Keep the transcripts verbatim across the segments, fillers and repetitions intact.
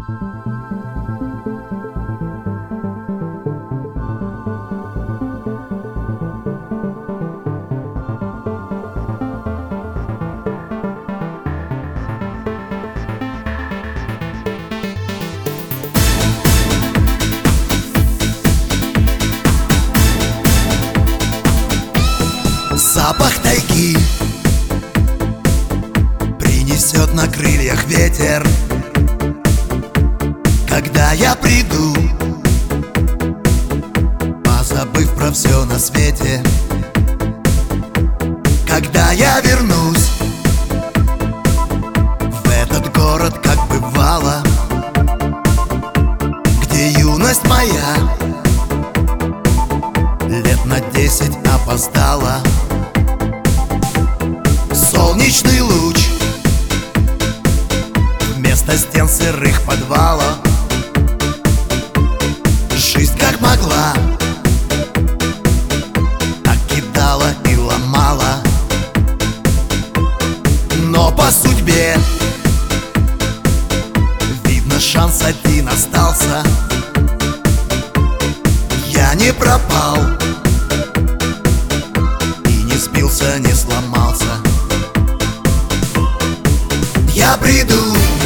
Запах тайги принесет на крыльях ветер. Когда я приду, позабыв про все на свете, когда я вернусь в этот город, как бывало, где юность моя лет на десять опоздала. Солнечный луч вместо стен сырых подвалов. Жизнь как могла так кидала и ломала, но по судьбе видно, шанс один остался. Я не пропал и не сбился, не сломался. Я приду,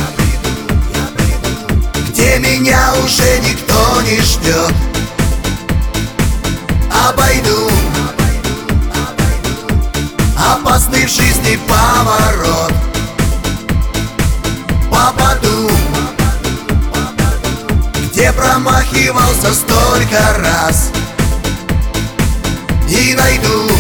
где меня уже никто не ждет. Обойду опасный в жизни поворот. Попаду, где промахивался столько раз, и найду